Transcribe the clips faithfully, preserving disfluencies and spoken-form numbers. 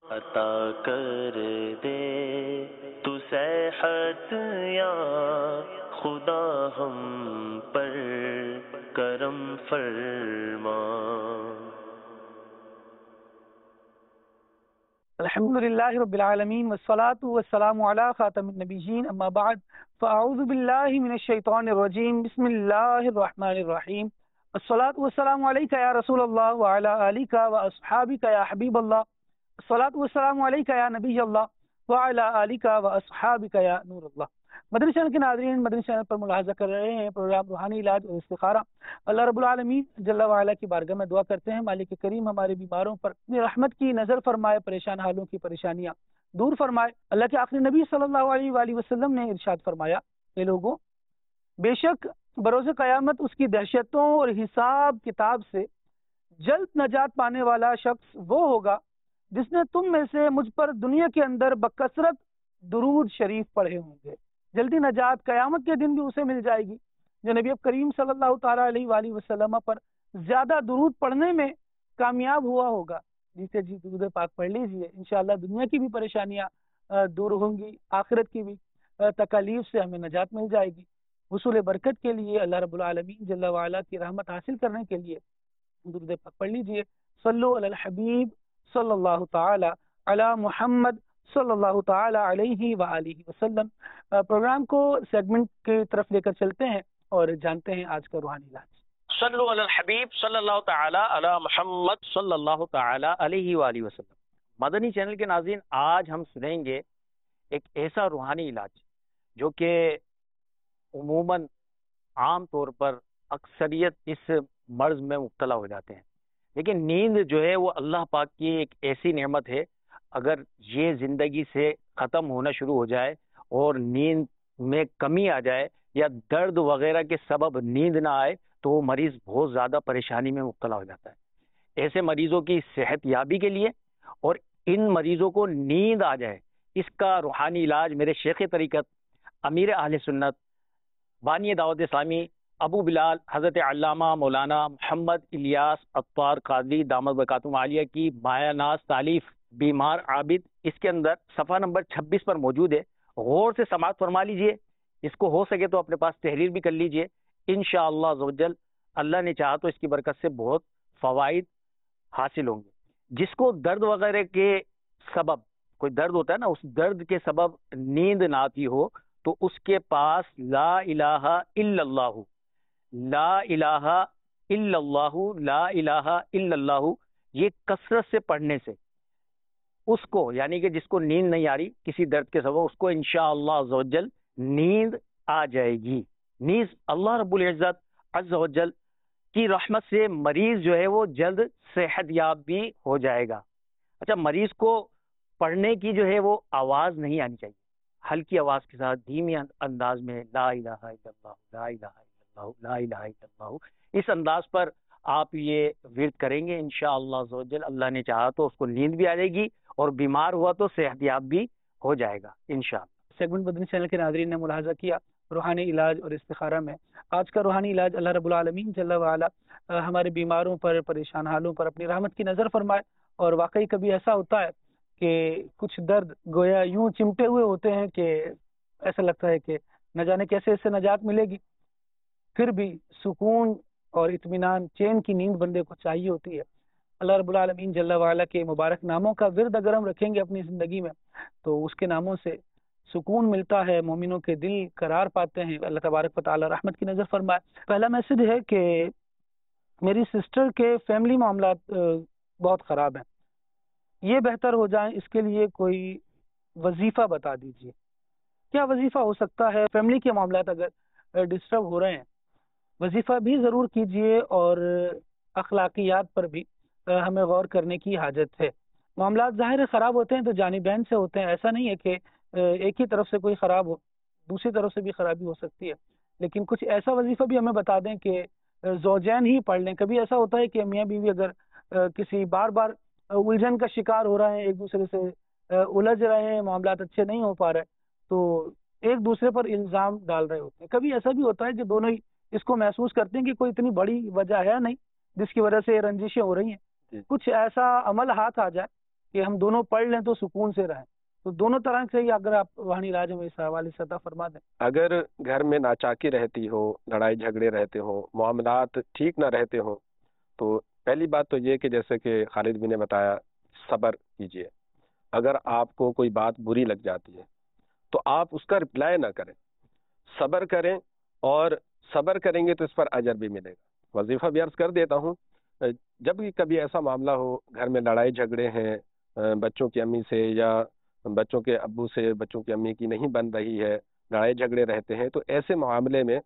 عطا کر دے تو صحت یا خدا ہم پر کرم فرما. الحمد للہ رب العالمین والصلاة والسلام علی خاتم النبیین اما بعد فاعوذ باللہ من الشیطان الرجیم بسم اللہ الرحمن الرحیم. الصلاة والسلام علیک یا رسول اللہ وعلی آلک واصحابک یا حبیب اللہ. الصلاة والسلام علیک یا نبی اللہ وعلی آلک واصحابک یا نور اللہ. مدنی چینل کے ناظرین، مدنی چینل پر ملاحظہ کر رہے ہیں پروگرام روحانی علاج اور استخارہ. اللہ رب العالمین جل وعلا کی بارگاہ میں دعا کرتے ہیں مالک کریم ہمارے بیماروں پر اپنی رحمت کی نظر فرمائے، پریشان حالوں کی پریشانیاں دور فرمائے. اللہ کے آخری نبی صلی اللہ علیہ وآلہ وسلم نے ارشاد فرمایا، اے لوگوں، بے شک بروز قیامت اس کی دہشتوں اور حساب کتاب سے جلد نجات پانے والا شخص وہ ہوگا جس نے تم میں سے مجھ پر دنیا کے اندر بکثرت درود شریف پڑھے ہوں گے. جلدی نجات قیامت کے دن بھی اسے مل جائے گی جو نبی کریم صلی اللہ تعالیٰ علیہ وآلہ وسلم پر زیادہ درود پڑھنے میں کامیاب ہوا ہوگا. جسے جی درود پاک پڑھ لیجیے، انشاءاللہ دنیا کی بھی پریشانیاں دور ہوں گی، آخرت کی بھی تکالیف سے ہمیں نجات مل جائے گی. حصول برکت کے لیے، اللہ رب العالمین جل وعلا کی رحمت حاصل کرنے کے لیے درود پاک پڑھ لیجیے. صلو علی الحبیب صلی اللہ تعالی علی محمد صلی اللہ تعالی علیہ وآلہ وسلم. پروگرام کو سیگمنٹ کی طرف لے کر چلتے ہیں اور جانتے ہیں آج کا روحانی علاج. صلو علی الحبیب صلی اللہ تعالی علی محمد صلی اللہ تعالی علیہ وآلہ وسلم. مدنی چینل کے ناظرین، آج ہم سنیں گے ایک ایسا روحانی علاج جو کہ عموماً عام طور پر اکثریت اس مرض میں مبتلا ہو جاتے ہیں، لیکن نیند جو ہے وہ اللہ پاک کی ایک ایسی نعمت ہے. اگر یہ زندگی سے ختم ہونا شروع ہو جائے اور نیند میں کمی آ جائے یا درد وغیرہ کے سبب نیند نہ آئے تو وہ مریض بہت زیادہ پریشانی میں مبتلا ہو جاتا ہے. ایسے مریضوں کی صحت یابی کے لیے اور ان مریضوں کو نیند آ جائے، اس کا روحانی علاج میرے شیخ طریقت امیر اہل سنت بانی دعوت اسلامی ابو بلال حضرت علامہ مولانا محمد الیاس عطار قادری دامت برکاتہم عالیہ کی مایہ ناز تالیف بیمار عابد، اس کے اندر صفحہ نمبر چھبیس پر موجود ہے. غور سے سماعت فرما لیجئے، اس کو ہو سکے تو اپنے پاس تحریر بھی کر لیجئے. انشاءاللہ عزوجل اللہ نے چاہا تو اس کی برکت سے بہت فوائد حاصل ہوں گے. جس کو درد وغیرہ کے سبب، کوئی درد ہوتا ہے نا، اس درد کے سبب نیند نہ آتی ہو تو اس کے پاس لا الہ الا اللہ لا الہ الا اللہ لا الہ الا اللہ یہ کثرت سے پڑھنے سے اس کو، یعنی کہ جس کو نیند نہیں آ رہی کسی درد کے سبب، اس کو انشاءاللہ عز و جل نیند آ جائے گی. نیز اللہ رب العزت عز و جل کی رحمت سے مریض جو ہے وہ جلد صحت یاب بھی ہو جائے گا. اچھا، مریض کو پڑھنے کی جو ہے وہ آواز نہیں آنی چاہیے، ہلکی آواز کے ساتھ دھیمی انداز میں لا الہ الا اللہ لا الہ الا اللہ لا الہ الا اللہ، اس انداز پر آپ یہ ورد کریں گے انشاءاللہ عز و جل. اللہ نے چاہا تو اس کو نیند بھی آ جائے گی اور بیمار ہوا تو صحت یاب بھی ہو جائے گا انشاءاللہ. سیگمنٹ مدنی چینل کے ناظرین نے ملاحظہ کیا روحانی علاج اور استخارہ میں آج کا روحانی علاج اللہ رب العالمین جل وعلا ہمارے بیماروں پر، پریشان حالوں پر اپنی رحمت کی نظر فرمائے. اور واقعی کبھی ایسا ہوتا ہے کہ کچھ درد گویا یوں چمٹے ہوئے ہوتے ہیں کہ ایسا لگتا ہے کہ نہ جانے کیسے اس سے نجات ملے گی، پھر بھی سکون اور اطمینان، چین کی نیند بندے کو چاہیے ہوتی ہے. اللہ رب العالمین جل وعلا کے مبارک ناموں کا ورد اگر ہم رکھیں گے اپنی زندگی میں تو اس کے ناموں سے سکون ملتا ہے، مومنوں کے دل قرار پاتے ہیں. اللہ تبارک و تعالی رحمت کی نظر فرمائے. پہلا میسج ہے کہ میری سسٹر کے فیملی معاملات بہت خراب ہیں، یہ بہتر ہو جائیں اس کے لیے کوئی وظیفہ بتا دیجیے. کیا وظیفہ ہو سکتا ہے؟ فیملی کے معاملات اگر ڈسٹرب ہو رہے ہیں، وظیفہ بھی ضرور کیجیے اور اخلاقیات پر بھی ہمیں غور کرنے کی حاجت ہے. معاملات ظاہر خراب ہوتے ہیں تو جانبین سے ہوتے ہیں، ایسا نہیں ہے کہ ایک ہی طرف سے کوئی خراب ہو، دوسری طرف سے بھی خرابی ہو سکتی ہے. لیکن کچھ ایسا وظیفہ بھی ہمیں بتا دیں کہ زوجین ہی پڑھ لیں. کبھی ایسا ہوتا ہے کہ میاں بیوی اگر کسی بار بار الجھن کا شکار ہو رہے ہیں، ایک دوسرے سے الجھ رہے ہیں، معاملات اچھے نہیں ہو پا رہے تو ایک دوسرے پر الزام ڈال رہے ہوتے ہیں. کبھی ایسا بھی ہوتا ہے کہ دونوں ہی اس کو محسوس کرتے ہیں کہ کوئی اتنی بڑی وجہ ہے نہیں جس کی وجہ سے رنجشیں ہو رہی ہیں. کچھ ایسا عمل ہاتھ آ جائے کہ ہم دونوں پڑھ لیں تو سکون سے رہیں، تو دونوں طرح سے ہی اگر آپ روحانی علاج میں اس حوالے سے عطا فرما دیں۔ اگر گھر میں ناچاکی رہتی ہو، لڑائی جھگڑے رہتے ہوں، معاملات ٹھیک نہ رہتے ہوں، تو پہلی بات تو یہ کہ جیسے کہ خالد بھی نے بتایا، صبر کیجئے۔ اگر آپ کو کوئی بات بری لگ جاتی ہے تو آپ اس کا رپلائی نہ کریں، صبر کریں، اور صبر کریں گے تو اس پر اجر بھی ملے گا۔ وظیفہ بھی عرض کر دیتا ہوں، جب بھی کبھی ایسا معاملہ ہو، گھر میں لڑائی جھگڑے ہیں، بچوں کی امی سے یا بچوں کے ابو سے بچوں کی امی کی نہیں بن رہی ہے، لڑائی جھگڑے رہتے ہیں، تو ایسے معاملے میں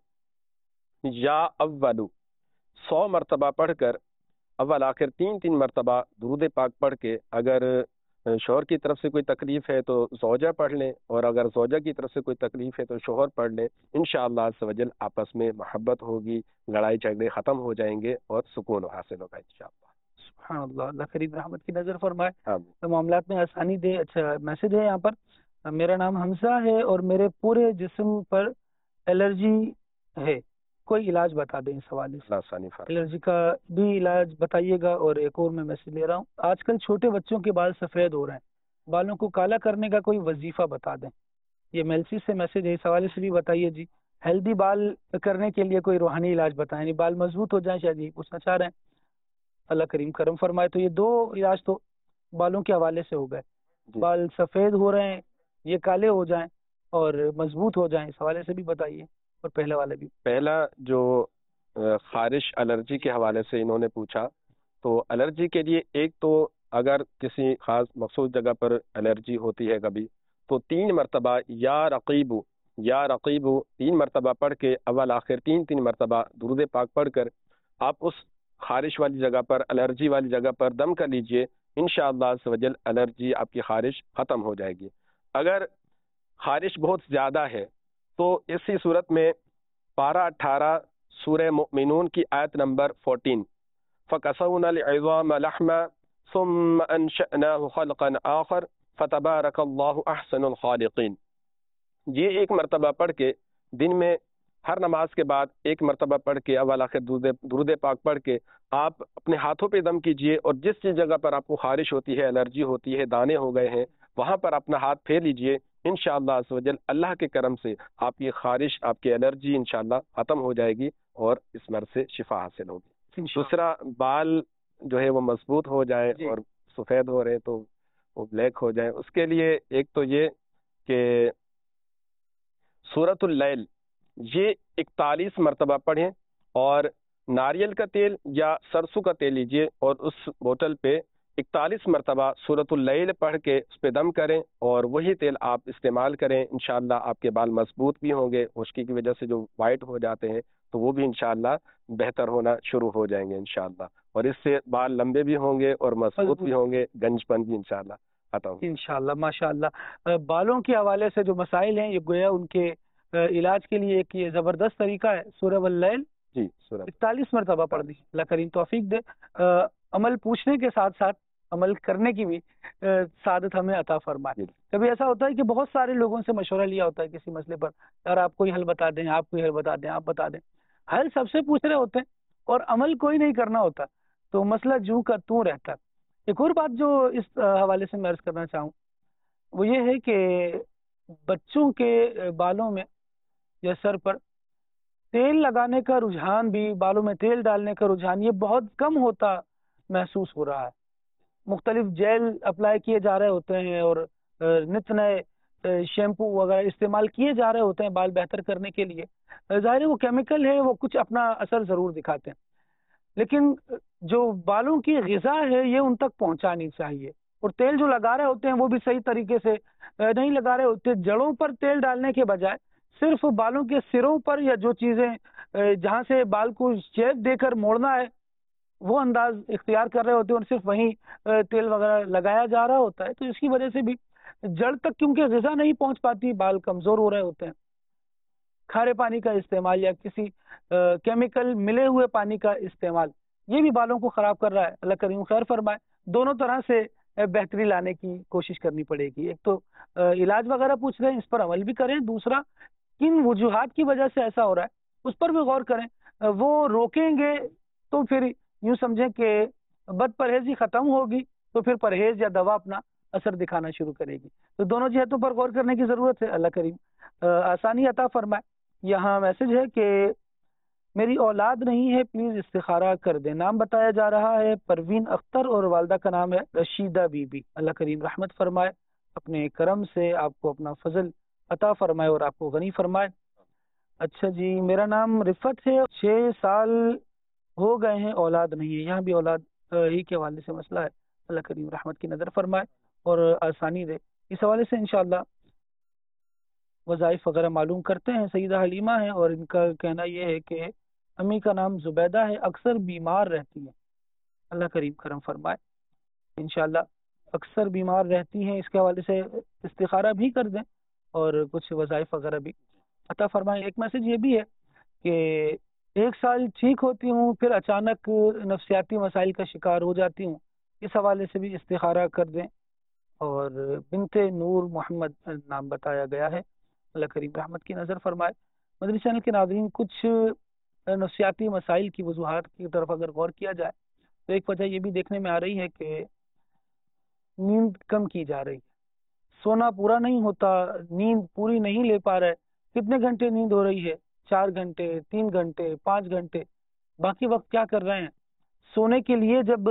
یا اولو سو مرتبہ پڑھ کر، اول آخر تین تین مرتبہ درود پاک پڑھ کے، اگر شوہر کی طرف سے کوئی تکلیف ہے تو زوجہ پڑھ لیں، اور اگر زوجہ کی طرف سے کوئی تکلیف ہے تو شوہر پڑھ لیں، انشاءاللہ عز و جل آپس میں محبت ہوگی، لڑائی جھگڑے ختم ہو جائیں گے اور سکون حاصل ہوگا انشاءاللہ۔ سبحان اللہ، اللہ کریم رحمت کی نظر فرمائے، آمین۔ تو معاملات میں آسانی دے۔ اچھا میسج ہے یہاں پر، میرا نام حمزہ ہے اور میرے پورے جسم پر الرجی ہے، کوئی علاج بتا دیں اس حوالے سے۔ اللہ آسانی فرمائے۔ الرجی کا بھی علاج بتائیے گا۔ اور ایک اور میں میسج لے رہا ہوں، آج کل چھوٹے بچوں کے بال سفید ہو رہے ہیں، بالوں کو کالا کرنے کا کوئی وظیفہ بتا دیں۔ یہ میلسی سے میسج ہے، اس حوالے سے بھی بتائیے جی۔ ہیلدی بال کرنے کے لیے کوئی روحانی علاج بتائیں، یعنی بال مضبوط ہو جائیں، شاید یہ پوچھنا چاہ رہے ہیں۔ اللہ کریم کرم فرمائے۔ تو یہ دو علاج تو بالوں کے حوالے سے ہو گئے، بال سفید ہو رہے ہیں، یہ کالے ہو جائیں اور مضبوط ہو جائیں، اس حوالے سے بھی بتائیے، اور پہلے والے بھی۔ پہلا جو خارش الرجی کے حوالے سے انہوں نے پوچھا، تو الرجی کے لیے ایک تو اگر کسی خاص مخصوص جگہ پر الرجی ہوتی ہے کبھی، تو تین مرتبہ یا رقیب یا رقیب تین مرتبہ پڑھ کے، اول آخر تین تین مرتبہ درود پاک پڑھ کر آپ اس خارش والی جگہ پر، الرجی والی جگہ پر دم کر لیجئے، انشاءاللہ عز و جل الرجی آپ کی خارش ختم ہو جائے گی۔ اگر خارش بہت زیادہ ہے تو اسی صورت میں پارہ اٹھارہ سورہ مؤمنون کی آیت نمبر فورٹین، فَكَسَوْنَا الْعِظَامَ لَحْمًا ثُمَّ أَنشَأْنَاهُ خَلْقًا آخَرَ فَتَبَارَكَ اللَّهُ أَحْسَنُ الْخَالِقِينَ۔ یہ ایک مرتبہ پڑھ کے، دن میں ہر نماز کے بعد ایک مرتبہ پڑھ کے، اول آخر درود پاک پڑھ کے آپ اپنے ہاتھوں پہ دم کیجئے، اور جس جس جگہ پر آپ کو خارش ہوتی ہے، الرجی ہوتی ہے، دانے ہو گئے ہیں، وہاں پر اپنا ہاتھ پھیر لیجئے، انشاءاللہ عز و جل اللہ کے کرم سے آپ کی خارش، آپ کی الرجی انشاءاللہ ختم ہو جائے گی اور اس مرض سے شفا حاصل ہوگی۔ دوسرا، بال جو ہے وہ مضبوط ہو جائے اور سفید ہو رہے تو وہ بلیک ہو جائے، اس کے لیے ایک تو یہ کہ سورۃ اللیل یہ اکتالیس مرتبہ پڑھیں، اور ناریل کا تیل یا سرسوں کا تیل لیجئے اور اس بوتل پہ اکتالیس مرتبہ سورۃ اللیل پڑھ کے اس پہ دم کریں، اور وہی تیل آپ استعمال کریں، انشاءاللہ آپ کے بال مضبوط بھی ہوں گے، خشکی کی وجہ سے جو وائٹ ہو جاتے ہیں تو وہ بھی انشاءاللہ بہتر ہونا شروع ہو جائیں گے انشاءاللہ، اور اس سے بال لمبے بھی ہوں گے اور مضبوط بھی ہوں گے، گنج پن بھی انشاءاللہ ختم انشاءاللہ۔ ماشاءاللہ، بالوں کے حوالے سے جو مسائل ہیں، یہ گویا ان کے علاج کے لیے ایک یہ زبردست طریقہ ہے، سورہ واللیل جی سورہ اکتالیس مرتبہ پڑھ دی۔ اللہ کریم توفیق دے، عمل پوچھنے کے ساتھ ساتھ عمل کرنے کی بھی سعادت ہمیں عطا فرمائے۔ کبھی ایسا ہوتا ہے کہ بہت سارے لوگوں سے مشورہ لیا ہوتا ہے کسی مسئلے پر، یار آپ کوئی حل بتا دیں، آپ کوئی حل بتا دیں، آپ بتا دیں، حل سب سے پوچھ رہے ہوتے ہیں اور عمل کوئی نہیں کرنا ہوتا، تو مسئلہ جو کا توں رہتا ہے۔ ایک اور بات جو اس حوالے سے میں عرض کرنا چاہوں وہ یہ ہے کہ بچوں کے بالوں میں یا سر پر تیل لگانے کا رجحان بھی، بالوں میں تیل ڈالنے کا رجحان یہ بہت کم ہوتا محسوس ہو رہا ہے۔ مختلف جیل اپلائی کیے جا رہے ہوتے ہیں اور نت نئے شیمپو وغیرہ استعمال کیے جا رہے ہوتے ہیں بال بہتر کرنے کے لیے۔ ظاہر ہے وہ کیمیکل ہے، وہ کچھ اپنا اثر ضرور دکھاتے ہیں، لیکن جو بالوں کی غذا ہے یہ ان تک پہنچانی چاہیے، اور تیل جو لگا رہے ہوتے ہیں وہ بھی صحیح طریقے سے نہیں لگا رہے ہوتے۔ جڑوں پر تیل ڈالنے کے بجائے صرف بالوں کے سروں پر، یا جو چیزیں جہاں سے بال کو شیپ دے کر موڑنا ہے وہ انداز اختیار کر رہے ہوتے ہیں، اور صرف وہیں تیل وغیرہ لگایا جا رہا ہوتا ہے، تو اس کی وجہ سے بھی جڑ تک کیونکہ غذا نہیں پہنچ پاتی، بال کمزور ہو رہے ہوتے ہیں۔ کھارے پانی کا استعمال یا کسی کیمیکل ملے ہوئے پانی کا استعمال یہ بھی بالوں کو خراب کر رہا ہے۔ اللہ کریم خیر فرمائے، دونوں طرح سے بہتری لانے کی کوشش کرنی پڑے گی۔ ایک تو علاج وغیرہ پوچھ رہے ہیں، اس پر عمل بھی کریں، دوسرا کن وجوہات کی وجہ سے ایسا ہو رہا ہے اس پر بھی غور کریں۔ وہ روکیں گے تو پھر یوں سمجھیں کہ بد پرہیزی ختم ہوگی، تو پھر پرہیز یا دوا اپنا اثر دکھانا شروع کرے گی. تو دونوں جہتوں پر غور کرنے کی ضرورت ہے. اللہ کریم آسانی عطا فرمائے. یہاں میسج ہے کہ میری اولاد نہیں ہے، پلیز استخارہ کر دیں. نام بتایا جا رہا ہے پروین اختر اور والدہ کا نام ہے رشیدہ بی بی. اللہ کریم رحمت فرمائے، اپنے کرم سے آپ کو اپنا فضل عطا فرمائے اور آپ کو غنی فرمائے. اچھا جی، میرا نام رفت ہے، چھ سال ہو گئے ہیں، اولاد نہیں ہے. یہاں بھی اولاد ہی کے حوالے سے مسئلہ ہے. اللہ کریم رحمت کی نظر فرمائے اور آسانی دے. اس حوالے سے انشاءاللہ وظائف وغیرہ معلوم کرتے ہیں. سیدہ حلیمہ ہیں اور ان کا کہنا یہ ہے کہ امی کا نام زبیدہ ہے، اکثر بیمار رہتی ہیں. اللہ کریم کرم فرمائے. انشاءاللہ اکثر بیمار رہتی ہیں، اس کے حوالے سے استخارہ بھی کر دیں اور کچھ وظائف وغیرہ بھی عطا فرمائیں. ایک میسج یہ بھی ہے کہ ایک سال ٹھیک ہوتی ہوں، پھر اچانک نفسیاتی مسائل کا شکار ہو جاتی ہوں. اس حوالے سے بھی استخارہ کر دیں. اور بنت نور محمد نام بتایا گیا ہے. اللہ کریم رحمت کی نظر فرمائے. مدنی چینل کے ناظرین، کچھ نفسیاتی مسائل کی وجوہات کی طرف اگر غور کیا جائے تو ایک وجہ یہ بھی دیکھنے میں آ رہی ہے کہ نیند کم کی جا رہی ہے. سونا پورا نہیں ہوتا، نیند پوری نہیں لے پا رہے. کتنے گھنٹے نیند ہو رہی ہے؟ چار گھنٹے، تین گھنٹے، پانچ گھنٹے. باقی وقت کیا کر رہے ہیں؟ سونے کے لیے جب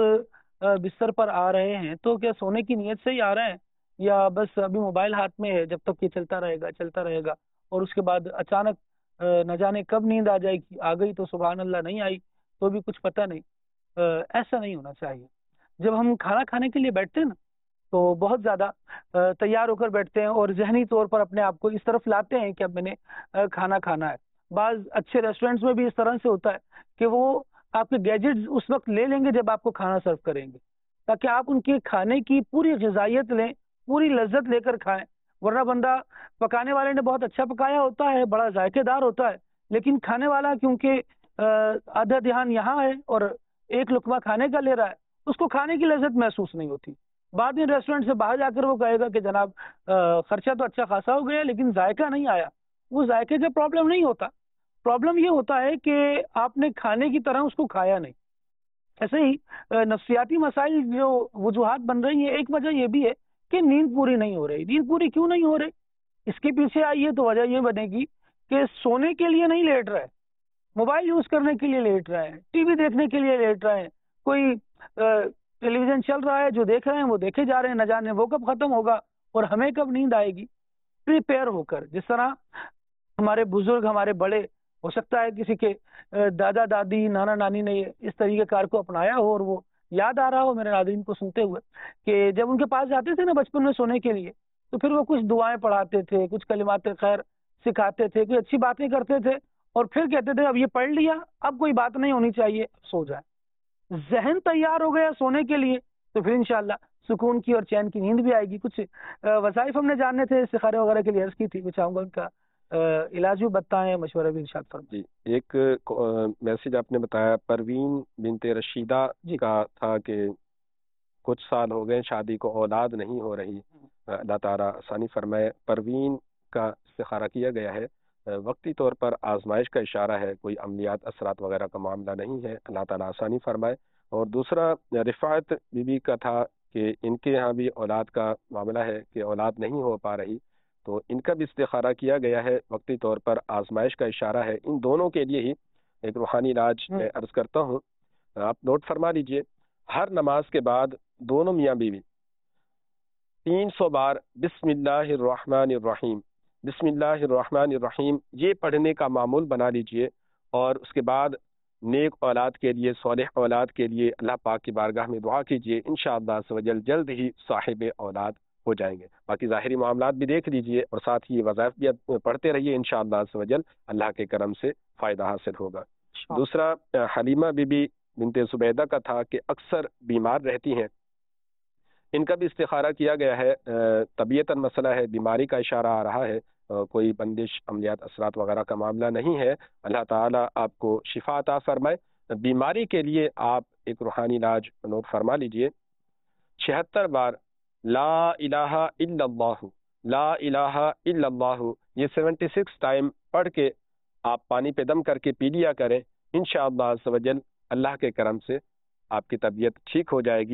بستر پر آ رہے ہیں تو کیا سونے کی نیت سے ہی آ رہے ہیں، یا بس ابھی موبائل ہاتھ میں ہے، جب تک یہ چلتا رہے گا چلتا رہے گا اور اس کے بعد اچانک نہ جانے کب نیند آ جائے گی، آ گئی تو سبحان اللہ، نہیں آئی تو بھی کچھ پتہ نہیں. ایسا نہیں ہونا چاہیے. جب ہم کھانا کھانے کے لیے بیٹھتے ہیں نا تو بہت زیادہ تیار ہو کر بیٹھتے ہیں اور ذہنی طور پر اپنے آپ کو اس طرف لاتے ہیں کہ اب میں نے کھانا کھانا ہے. بعض اچھے ریسٹورینٹس میں بھی اس طرح سے ہوتا ہے کہ وہ آپ کے گیجٹس اس وقت لے لیں گے جب آپ کو کھانا سرو کریں گے، تاکہ آپ ان کے کھانے کی پوری غذائیت لیں، پوری لذت لے کر کھائیں. ورنہ بندہ پکانے والے نے بہت اچھا پکایا ہوتا ہے، بڑا ذائقے دار ہوتا ہے، لیکن کھانے والا کیونکہ آدھا دھیان یہاں ہے اور ایک لقمہ کھانے کا لے رہا ہے، اس کو کھانے کی لذت محسوس نہیں ہوتی. بعد میں ریسٹورینٹ سے باہر جا کر وہ کہے گا کہ جناب خرچہ تو اچھا خاصا ہو گیا لیکن ذائقہ نہیں آیا. وہ ذائقے کا پرابلم نہیں ہوتا، پرابلم یہ ہوتا ہے کہ آپ نے کھانے کی طرح اس کو کھایا نہیں. ایسے ہی نفسیاتی مسائل جو وجوہات بن رہی ہیں، ایک وجہ یہ بھی ہے کہ نیند پوری نہیں ہو رہی. نیند پوری کیوں نہیں ہو رہی؟ اس کے پیچھے آئیے تو وجہ یہ بنے گی کہ سونے کے لیے نہیں لیٹ رہے، موبائل یوز کرنے کے لیے لیٹ رہے ہیں، ٹی وی دیکھنے کے لیے لیٹ رہے ہیں. کوئی ٹیلی ویژن چل رہا ہے، جو دیکھ رہے ہیں وہ دیکھے جا رہے ہیں، نہ جانے وہ کب ختم ہوگا اور ہمیں کب نیند آئے گی. پریپیئر ہو کر، جس طرح ہمارے بزرگ، ہمارے بڑے، ہو سکتا ہے کسی کے دادا دادی، نانا نانی نے اس طریقے کار کو اپنایا ہو اور وہ یاد آ رہا ہو میرے ناظرین کو سنتے ہوئے کہ جب ان کے پاس جاتے تھے نا بچپن میں سونے کے لیے تو پھر وہ کچھ دعائیں پڑھاتے تھے، کچھ کلمات خیر سکھاتے تھے، کوئی اچھی باتیں کرتے تھے اور پھر کہتے تھے اب یہ پڑھ لیا، اب کوئی بات نہیں ہونی چاہیے، اب سو جائے. ذہن تیار ہو گیا سونے کے لیے تو پھر انشاءاللہ سکون کی اور چین کی نیند بھی آئے گی. کچھ وظائف ہم نے جاننے تھے، استخارے وغیرہ کے لیے عرض کی تھی، میں چاہوں گا ان کا علاج بھی بتائیں، مشورہ بھی ارشاد فرمائیں. جی، ایک میسج آپ نے بتایا پروین بنت رشیدہ جی کا تھا کہ کچھ سال ہو گئے شادی کو، اولاد نہیں ہو رہی. اللہ تعالیٰ آسانی فرمائے. پروین کا استخارہ کیا گیا ہے، وقتی طور پر آزمائش کا اشارہ ہے، کوئی عملیات اثرات وغیرہ کا معاملہ نہیں ہے. اللہ تعالیٰ آسانی فرمائے. اور دوسرا رفعت بی بی کا تھا کہ ان کے ہاں بھی اولاد کا معاملہ ہے کہ اولاد نہیں ہو پا رہی، تو ان کا بھی استخارہ کیا گیا ہے، وقتی طور پر آزمائش کا اشارہ ہے. ان دونوں کے لیے ہی ایک روحانی علاج میں عرض کرتا ہوں، آپ نوٹ فرما لیجئے. ہر نماز کے بعد دونوں میاں بیوی تین سو بار بسم اللہ الرحمن الرحیم بسم اللہ الرحمن الرحیم یہ پڑھنے کا معمول بنا لیجئے، اور اس کے بعد نیک اولاد کے لیے، صالح اولاد کے لیے اللہ پاک کی بارگاہ میں دعا کیجئے. انشاءاللہ عز و جل جلد ہی صاحب اولاد ہو جائیں گے. باقی ظاہری معاملات بھی دیکھ لیجئے اور ساتھ ہی وظائف بھی پڑھتے رہیے، انشاءاللہ عز و جل اللہ کے کرم سے فائدہ حاصل ہوگا. دوسرا حلیمہ بی بی بنت زبیدہ کا تھا کہ اکثر بیمار رہتی ہیں. ان کا بھی استخارہ کیا گیا ہے. طبیعتاً مسئلہ ہے، بیماری کا اشارہ آ رہا ہے، کوئی بندش، عملیات اثرات وغیرہ کا معاملہ نہیں ہے. اللہ تعالیٰ آپ کو شفا عطا فرمائے. بیماری کے لیے آپ ایک روحانی علاج نوٹ فرما لیجئے. چھہتر بار لا الہ الا اللہ لا الہ الا اللہ یہ سیونٹی سکس ٹائم پڑھ کے آپ پانی پہ دم کر کے پی لیا کریں. انشاءاللہ عز و جل اللہ کے کرم سے آپ کی طبیعت ٹھیک ہو جائے گی.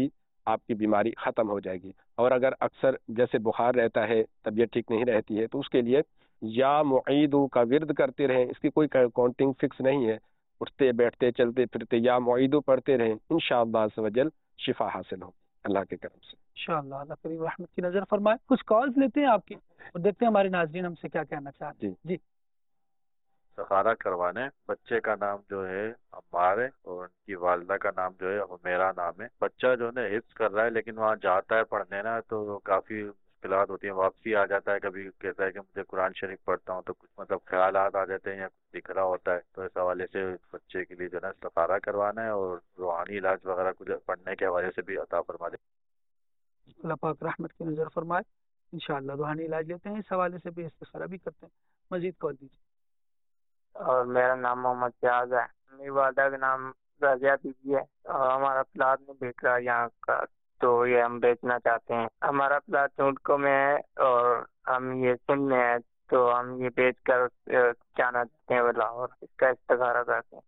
آپ کی بیماری ختم ہو جائے گی. اور اگر اکثر جیسے بخار رہتا ہے، طبیعت ٹھیک نہیں رہتی ہے، تو اس کے لیے یا معیدو کا ورد کرتے رہیں. اس کی کوئی کاؤنٹنگ فکس نہیں ہے، اٹھتے بیٹھتے چلتے پھرتے یا معیدو پڑھتے رہیں، انشاءاللہ عز و جل شفا حاصل ہوگی اللہ کے کرم سے. انشاءاللہ اللہ کریم رحمت کی نظر فرمائے. کچھ کالز لیتے ہیں آپ کی اور دیکھتے ہیں ہمارے ناظرین ہم سے کیا کہنا چاہتے ہیں. جی جی سخارہ کروانے. بچے کا نام جو ہے عمار ہے اور ان کی والدہ کا نام جو ہے حمیرہ نام ہے. بچہ جو ہے حفظ کر رہا ہے لیکن وہاں جاتا ہے پڑھنے نا تو کافی مشکلات ہوتی ہیں. واپسی آ جاتا ہے، کبھی کہتا ہے کہ مجھے قرآن شریف پڑھتا ہوں تو کچھ مطلب خیالات آ جاتے ہیں یا کچھ دکھ رہا ہوتا ہے. تو اس حوالے سے بچے کے لیے جو ہے نا سخارہ کروانا ہے اور روحانی علاج وغیرہ کچھ پڑھنے کے حوالے سے بھی عطا فرما دے. اللہ پاک رحمت کی نظر فرمائے. انشاءاللہ روحانی علاج لیتے ہیں، اس حوالے سے بھی استخارہ بھی کرتے ہیں. مزید کال دیجیے. اور میرا نام محمد فیاض ہے. میری والدہ کا نام رضیہ بی بی ہے اور ہمارا پلاٹ نہیں بک رہا یہاں کا، تو یہ ہم بیچنا چاہتے ہیں. ہمارا پلاٹ چونٹکوں میں ہے اور ہم یہ سندھ میں ہے، تو ہم یہ بیچ کر جانا چاہتے ہیں لاہور. اس کا استخارہ کرتے ہیں.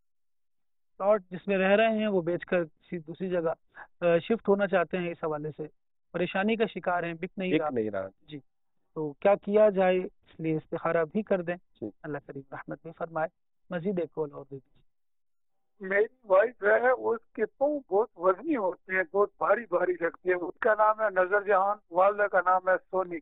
پلاٹ جس میں رہ رہے ہیں وہ بیچ کر کسی دوسری جگہ شفٹ ہونا چاہتے ہیں، اس حوالے سے پریشانی کا شکار ہیں، بک نہیں ایک رہا. نہیں رہا. جی تو کیا کیا جائے، اس لیے استخارہ بھی کر دیں. جی. اللہ کریم رحمت بھی فرمائے. مزید ایک کال اور دے دیجیے. میری وائف ہے، اس کے پاؤں بہت وزنی ہوتے ہیں، بہت بھاری بھاری لگتی ہے. اس کا نام ہے نظر جہان، والدہ کا نام ہے سونی.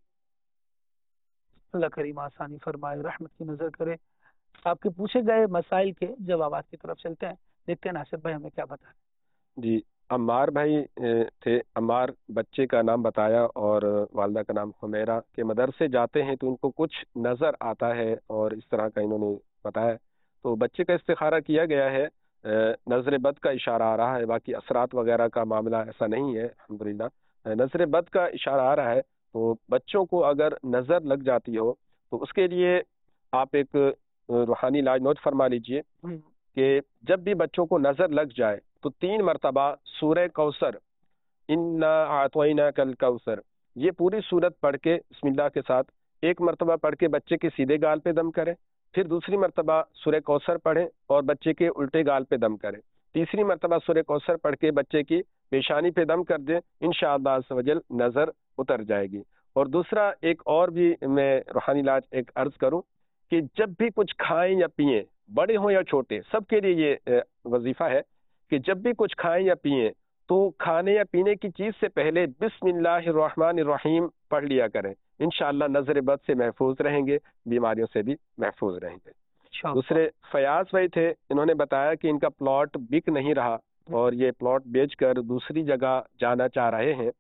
اللہ کریم آسانی فرمائے، رحمت کی نظر کرے. آپ کے پوچھے گئے مسائل کے جوابات کی طرف چلتے ہیں، دیکھتے ہیں ناصر بھائی ہمیں کیا بتا. جی عمار بھائی تھے. عمار بچے کا نام بتایا اور والدہ کا نام حمیرہ. کے مدرسے جاتے ہیں تو ان کو کچھ نظر آتا ہے اور اس طرح کا انہوں نے بتایا. تو بچے کا استخارہ کیا گیا ہے، نظر بد کا اشارہ آ رہا ہے، باقی اثرات وغیرہ کا معاملہ ایسا نہیں ہے الحمدللہ. نظر بد کا اشارہ آ رہا ہے. تو بچوں کو اگر نظر لگ جاتی ہو تو اس کے لیے آپ ایک روحانی علاج نوٹ فرما لیجئے کہ جب بھی بچوں کو نظر لگ جائے تو تین مرتبہ سورہ کوثر، انا اعطیناک الکوثر، یہ پوری سورت پڑھ کے بسم اللہ کے ساتھ ایک مرتبہ پڑھ کے بچے کے سیدھے گال پہ دم کریں. پھر دوسری مرتبہ سورہ کوثر پڑھیں اور بچے کے الٹے گال پہ دم کریں. تیسری مرتبہ سورہ کوثر پڑھ کے بچے کی پیشانی پہ دم کر دیں. انشاءاللہ عز و جل نظر اتر جائے گی. اور دوسرا ایک اور بھی میں روحانی علاج ایک عرض کروں کہ جب بھی کچھ کھائیں یا پئیں، بڑے ہوں یا چھوٹے، سب کے لیے یہ وظیفہ ہے کہ جب بھی کچھ کھائیں یا پئیں تو کھانے یا پینے کی چیز سے پہلے بسم اللہ الرحمن الرحیم پڑھ لیا کریں. انشاءاللہ نظر بد سے محفوظ رہیں گے، بیماریوں سے بھی محفوظ رہیں گے. دوسرے فیاض بھائی تھے، انہوں نے بتایا کہ ان کا پلاٹ بک نہیں رہا اور یہ پلاٹ بیچ کر دوسری جگہ جانا چاہ رہے ہیں.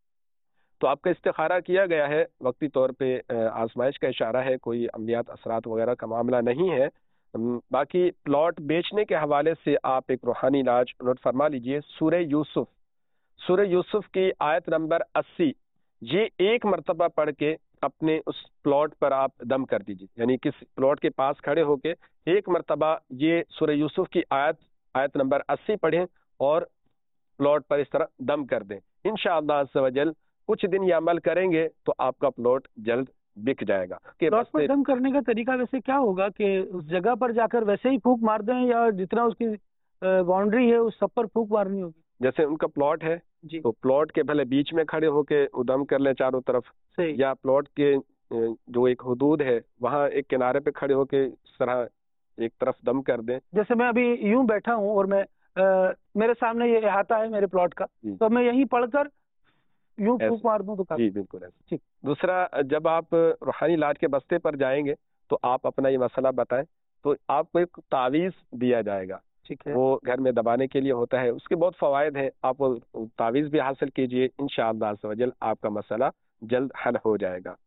تو آپ کا استخارہ کیا گیا ہے، وقتی طور پہ آزمائش کا اشارہ ہے، کوئی عملیات اثرات وغیرہ کا معاملہ نہیں ہے. باقی پلاٹ بیچنے کے حوالے سے آپ ایک روحانی علاج نوٹ فرما لیجئے. سورہ یوسف، سورہ یوسف کی آیت نمبر اسی، یہ ایک مرتبہ پڑھ کے اپنے اس پلاٹ پر آپ دم کر دیجیے. یعنی کس پلاٹ کے پاس کھڑے ہو کے ایک مرتبہ یہ سورہ یوسف کی آیت آیت نمبر اسی پڑھیں اور پلاٹ پر اس طرح دم کر دیں. انشاءاللہ عز و جل کچھ دن یہ عمل کریں گے تو آپ کا پلاٹ جلد بک جائے گا. پلاٹ پر دم کرنے کا طریقہ ویسے کیا ہوگا کہ اس جگہ پر جا کر ویسے ہی پھونک مار دیں یا جتنا اس کی باؤنڈری ہے اس سب پر پھونک مارنی ہوگی؟ جیسے ان کا پلاٹ ہے جی تو پلاٹ کے بھلے بیچ میں کھڑے ہو کے دم کر لیں چاروں طرف، یا پلاٹ کے جو ایک حدود ہے وہاں ایک کنارے پہ کھڑے ہو کے اس طرح ایک طرف دم کر دیں. جیسے میں ابھی یوں بیٹھا ہوں اور میں میرے سامنے یہ احاطہ ہے میرے پلاٹ کا، تو میں یہیں پڑھ کر یوں پھونک مار دوں تو؟ جی بالکل ایسا. دوسرا، جب آپ روحانی علاج کے بستے پر جائیں گے تو آپ اپنا یہ مسئلہ بتائیں تو آپ کو ایک تعویذ دیا جائے گا. ٹھیک ہے، وہ گھر میں دبانے کے لیے ہوتا ہے، اس کے بہت فوائد ہیں. آپ وہ تعویذ بھی حاصل کیجئے، انشاءاللہ عز و جل آپ کا مسئلہ جلد حل ہو جائے گا.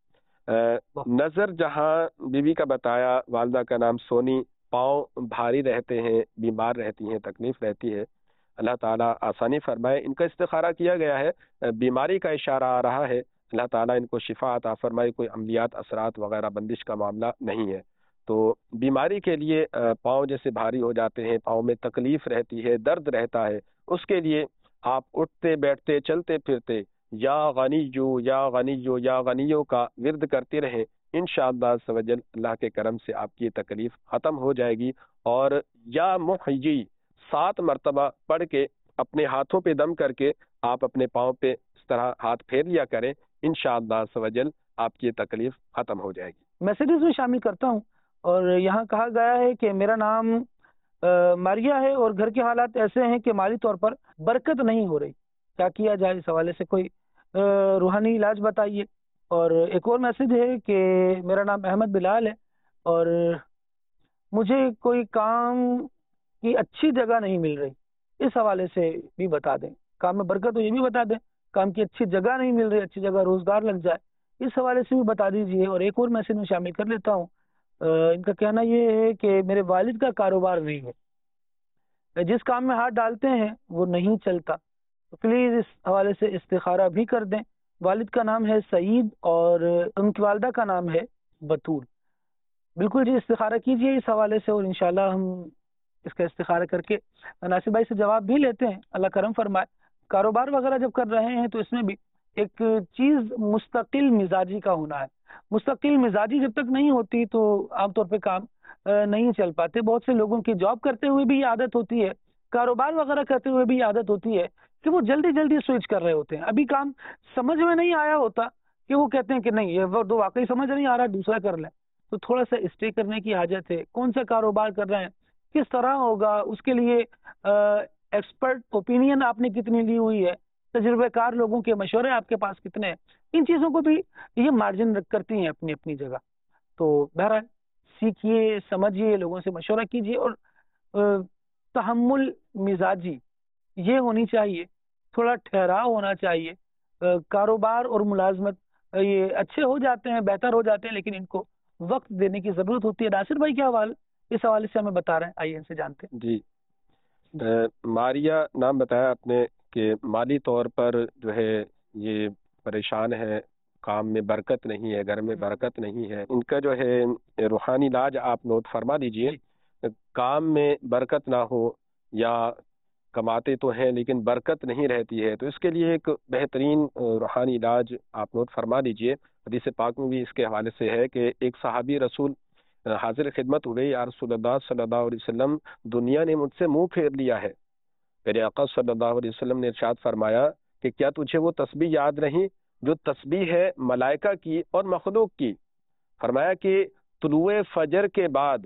نظر جہاں بی بی کا بتایا، والدہ کا نام سونی. پاؤں بھاری رہتے ہیں، بیمار رہتی ہیں، تکلیف رہتی ہے، اللہ تعالیٰ آسانی فرمائے. ان کا استخارہ کیا گیا ہے، بیماری کا اشارہ آ رہا ہے، اللہ تعالیٰ ان کو شفا عطا فرمائے. کوئی عملیات اثرات وغیرہ بندش کا معاملہ نہیں ہے. تو بیماری کے لیے پاؤں جیسے بھاری ہو جاتے ہیں، پاؤں میں تکلیف رہتی ہے، درد رہتا ہے، اس کے لیے آپ اٹھتے بیٹھتے چلتے پھرتے یا غنیو یا غنیو یا غنیو کا ورد کرتے رہیں. انشاءاللہ عز و جل اللہ کے کرم سے آپ کی یہ تکلیف ختم ہو جائے گی. اور یا محیی سات مرتبہ پڑھ کے اپنے ہاتھوں پہ دم کر کے آپ اپنے پاؤں پہ اس طرح ہاتھ پھیر لیا کریں، انشاءاللہ عز و جل آپ کی یہ تکلیف ختم ہو جائے گی۔ میسیجز میں شامل کرتا ہوں، اور یہاں کہا گیا ہے کہ میرا نام ماریا ہے اور گھر کے حالات ایسے ہیں کہ مالی طور پر برکت نہیں ہو رہی، کیا کیا جائے؟ اس حوالے سے کوئی روحانی علاج بتائیے۔ اور ایک اور میسج ہے کہ میرا نام احمد بلال ہے اور مجھے کوئی کام کی اچھی جگہ نہیں مل رہی، اس حوالے سے بھی بتا دیں۔ کام میں برکت ہو یہ بھی بتا دیں، کام کی اچھی جگہ نہیں مل رہی، اچھی جگہ روزگار لگ جائے، اس حوالے سے بھی بتا دیجئے۔ اور ایک اور میسج میں شامل کر لیتا ہوں، ان کا کہنا یہ ہے کہ میرے والد کا کاروبار نہیں ہے، جس کام میں ہاتھ ڈالتے ہیں وہ نہیں چلتا، تو پلیز اس حوالے سے استخارہ بھی کر دیں۔ والد کا نام ہے سعید اور ان کی والدہ کا نام ہے بطول۔ بالکل جی، استخارہ کیجئے اس حوالے سے، اور انشاءاللہ ہم اس کا استخارہ کر کے ناصر بھائی سے جواب بھی لیتے ہیں، اللہ کرم فرمائے۔ کاروبار وغیرہ جب کر رہے ہیں تو اس میں بھی ایک چیز مستقل مزاجی کا ہونا ہے۔ مستقل مزاجی جب تک نہیں ہوتی تو عام طور پہ کام نہیں چل پاتے۔ بہت سے لوگوں کی جاب کرتے ہوئے بھی یہ عادت ہوتی ہے، کاروبار وغیرہ کرتے ہوئے بھی یہ عادت ہوتی ہے کہ وہ جلدی جلدی سوئچ کر رہے ہوتے ہیں، ابھی کام سمجھ میں نہیں آیا ہوتا کہ وہ کہتے ہیں کہ نہیں یہ وہ واقعی سمجھ نہیں آ رہا، دوسرا کر لیں۔ تو تھوڑا سا اسٹے کرنے کی حاجت ہے، کون سا کاروبار کر رہے ہیں، کس طرح ہوگا، اس کے لیے ایکسپرٹ اوپینین آپ نے کتنی لی ہوئی ہے، تجربہ کار لوگوں کے مشورے آپ کے پاس کتنے ہیں، ان چیزوں کو بھی یہ مارجن رکھ کرتی ہیں اپنی اپنی جگہ۔ تو بہرحال سیکھیے، سمجھیے، لوگوں سے مشورہ کیجیے، اور تحمل مزاجی یہ ہونی چاہیے، تھوڑا ٹھہراؤ ہونا چاہیے۔ کاروبار اور ملازمت یہ اچھے ہو جاتے ہیں، بہتر ہو جاتے ہیں، لیکن ان کو وقت دینے کی ضرورت ہوتی ہے۔ ناصر بھائی کیا حوالہ اس حوالے سے ہمیں بتا رہے ہیں، آئیے ان سے جانتے ہیں۔ جی، ماریا نام بتایا آپ نے کہ مالی طور پر جو ہے یہ پریشان ہے، کام میں برکت نہیں ہے، گھر میں برکت نہیں ہے، ان کا جو ہے روحانی علاج آپ نوٹ فرما دیجئے۔ کام میں برکت نہ ہو یا کماتے تو ہیں لیکن برکت نہیں رہتی ہے، تو اس کے لیے ایک بہترین روحانی علاج آپ نوٹ فرما دیجئے۔ حدیث پاک میں بھی اس کے حوالے سے ہے کہ ایک صحابی رسول حاضر خدمت ہوئے، یا رسول اللہ صلی اللہ علیہ وسلم دنیا نے مجھ سے منہ پھیر لیا ہے۔ میرے آقا صلی اللہ علیہ وسلم نے ارشاد فرمایا کہ کیا تجھے وہ تسبیح یاد نہیں جو تسبیح ہے ملائکہ کی اور مخلوق کی؟ فرمایا کہ طلوع فجر کے بعد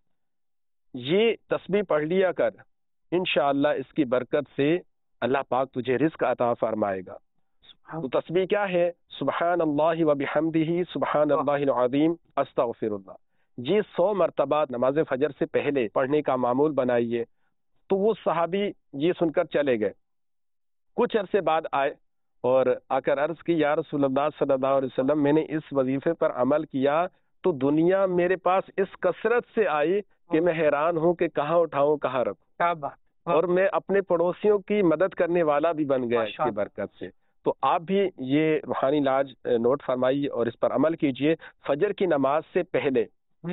یہ تسبیح پڑھ لیا کر، انشاءاللہ اس کی برکت سے اللہ پاک تجھے رزق عطا فرمائے گا۔ تو تسبیح کیا ہے؟ سبحان اللہ و بحمدہ سبحان اللہ العظیم استغفر اللہ۔ یہ سو مرتبہ نماز فجر سے پہلے پڑھنے کا معمول بنائیے۔ تو وہ صحابی یہ سن کر چلے گئے، کچھ عرصے بعد آئے اور آ کر عرض کی، یا رسول اللہ صلی اللہ علیہ وسلم میں نے اس وظیفے پر عمل کیا تو دنیا میرے پاس اس کثرت سے آئی کہ میں حیران ہوں کہ کہاں اٹھاؤں کہاں رکھوں، کیا بات، اور میں اپنے پڑوسیوں کی مدد کرنے والا بھی بن گیا اس کی برکت سے۔ تو آپ بھی یہ روحانی علاج نوٹ فرمائیے اور اس پر عمل کیجئے۔ فجر کی نماز سے پہلے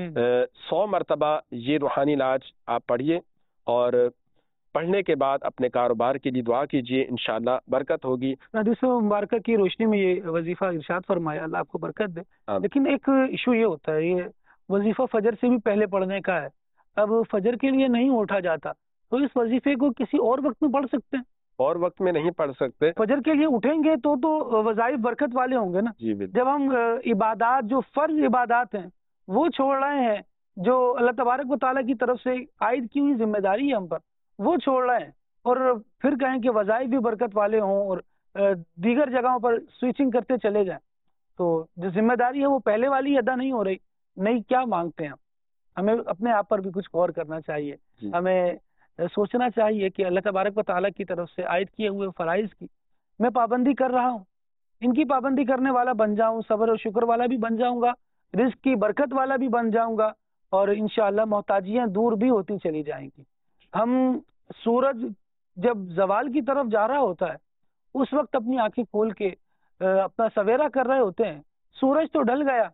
سو مرتبہ یہ روحانی علاج آپ پڑھیے، اور پڑھنے کے بعد اپنے کاروبار کے لیے دعا کیجئے، انشاءاللہ برکت ہوگی۔ حدیث مبارکہ کی روشنی میں یہ وظیفہ ارشاد فرمایا، اللہ آپ کو برکت دے۔ لیکن ایک ایشو یہ ہوتا ہے، یہ وظیفہ فجر سے بھی پہلے پڑھنے کا ہے، اب فجر کے لیے نہیں اٹھا جاتا تو اس وظیفے کو کسی اور وقت میں پڑھ سکتے ہیں؟ اور وقت میں نہیں پڑھ سکتے، فجر کے لیے اٹھیں گے تو تو وظائف برکت والے ہوں گے نا۔ جی بالکل۔ جب ہم عبادات جو فرض عبادات ہیں وہ چھوڑ رہے ہیں، جو اللہ تبارک و تعالیٰ کی طرف سے عائد کی ہوئی ذمہ داری ہے ہم پر، وہ چھوڑ رہے ہیں، اور پھر کہیں کہ وظائف بھی برکت والے ہوں اور دیگر جگہوں پر سوئچنگ کرتے چلے جائیں، تو جو ذمہ داری ہے وہ پہلے والی ادا نہیں ہو رہی، نہیں کیا مانگتے ہیں ہم؟ ہمیں اپنے آپ پر بھی کچھ غور کرنا چاہیے، ہمیں سوچنا چاہیے کہ اللہ تبارک و تعالیٰ کی طرف سے عائد کیے ہوئے فرائض کی میں پابندی کر رہا ہوں، ان کی پابندی کرنے والا بن جاؤں، صبر و شکر والا بھی بن جاؤں گا، رزق کی برکت والا بھی بن جاؤں گا، اور انشاءاللہ محتاجیاں دور بھی ہوتی چلی جائیں گی۔ ہم سورج جب زوال کی طرف جا رہا ہوتا ہے اس وقت اپنی آنکھیں کھول کے اپنا سویرا کر رہے ہوتے ہیں، سورج تو ڈھل گیا،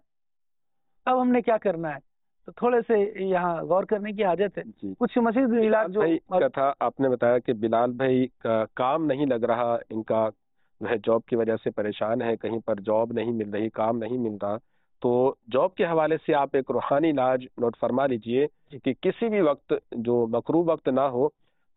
اب ہم نے کیا کرنا ہے؟ تو تھوڑے سے یہاں غور کرنے کی حاجت ہے۔ جی۔ کچھ مزید علاج جو کا تھا، آپ نے بتایا کہ بلال بھائی کا کام نہیں لگ رہا، ان کا جو ہے جاب کی وجہ سے پریشان ہے، کہیں پر جاب نہیں مل رہی، کام نہیں مل رہا، تو جاب کے حوالے سے آپ ایک روحانی علاج نوٹ فرما لیجئے کہ کسی بھی وقت جو مکروہ وقت نہ ہو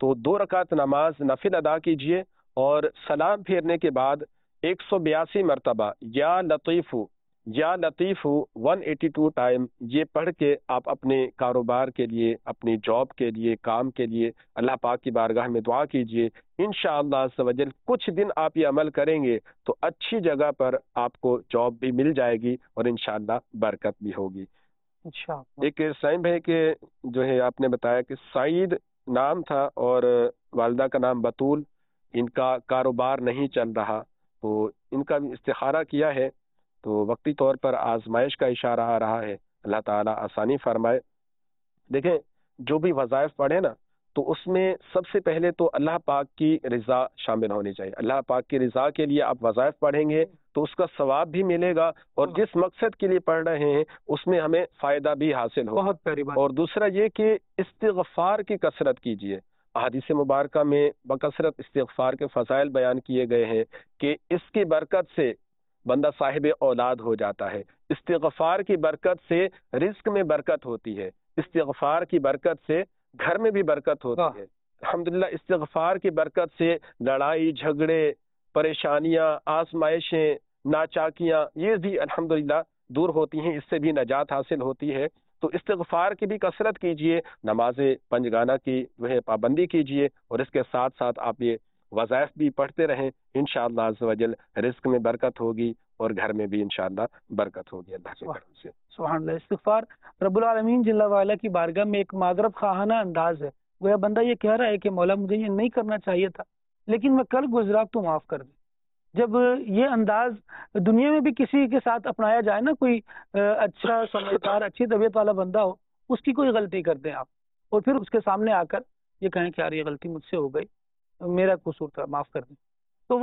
تو دو رکعت نماز نفل ادا کیجئے اور سلام پھیرنے کے بعد ایک سو بیاسی مرتبہ یا لطیف یا لطیف ون ایٹی ٹو ٹائم یہ پڑھ کے آپ اپنے کاروبار کے لیے، اپنی جاب کے لیے، کام کے لیے اللہ پاک کی بارگاہ میں دعا کیجئے. انشاءاللہ عز و جل کچھ دن آپ یہ عمل کریں گے تو اچھی جگہ پر آپ کو جاب بھی مل جائے گی اور انشاءاللہ برکت بھی ہوگی. انشاءاللہ. ایک سائم بھائی کے جو ہے آپ نے بتایا کہ سعید نام تھا اور والدہ کا نام بطول، ان کا کاروبار نہیں چل رہا، تو ان کا بھی استخارہ کیا ہے تو وقتی طور پر آزمائش کا اشارہ آ رہا ہے. اللہ تعالیٰ آسانی فرمائے. دیکھیں جو بھی وظائف پڑھے نا تو اس میں سب سے پہلے تو اللہ پاک کی رضا شامل ہونی چاہیے. اللہ پاک کی رضا کے لیے آپ وظائف پڑھیں گے تو اس کا ثواب بھی ملے گا اور جس مقصد کے لیے پڑھ رہے ہیں اس میں ہمیں فائدہ بھی حاصل ہوگا. بہت پیاری بات. اور دوسرا یہ کہ استغفار کی کثرت کیجیے. احادیث مبارکہ میں بکثرت استغفار کے فضائل بیان کیے گئے ہیں کہ اس کی برکت سے بندہ صاحب اولاد ہو جاتا ہے، استغفار کی برکت سے رزق میں برکت ہوتی ہے، استغفار کی برکت سے گھر میں بھی برکت ہوتی ہے. الحمدللہ استغفار کی برکت سے لڑائی جھگڑے، پریشانیاں، آزمائشیں، ناچاکیاں یہ بھی الحمدللہ دور ہوتی ہیں، اس سے بھی نجات حاصل ہوتی ہے. تو استغفار کی بھی کثرت کیجئے، نماز پنجگانہ کی جو ہے پابندی کیجئے اور اس کے ساتھ ساتھ آپ یہ وظائف بھی پڑھتے رہیں. انشاءاللہ عز و جل رزق میں برکت ہوگی اور گھر میں بھی انشاءاللہ برکت ہوگی اللہ کے کرم سے. سبحان اللہ. استغفار رب العالمین جل وعلا کی بارگاہ میں ایک معذرت خواہانہ انداز ہے. گویا بندہ یہ کہہ رہا ہے کہ مولا مجھے یہ نہیں کرنا چاہیے تھا لیکن میں کل گزرا تو معاف کر دے. جب یہ انداز دنیا میں بھی کسی کے ساتھ اپنایا جائے نا، کوئی اچھا سمجھدار اچھی طبیعت والا بندہ ہو، اس کی کوئی غلطی کر دیں آپ اور پھر اس کے سامنے آ کر یہ کہیں کہ یار یہ غلطی مجھ سے ہو گئی، میرا قصور تھا، معاف کر دیں، تو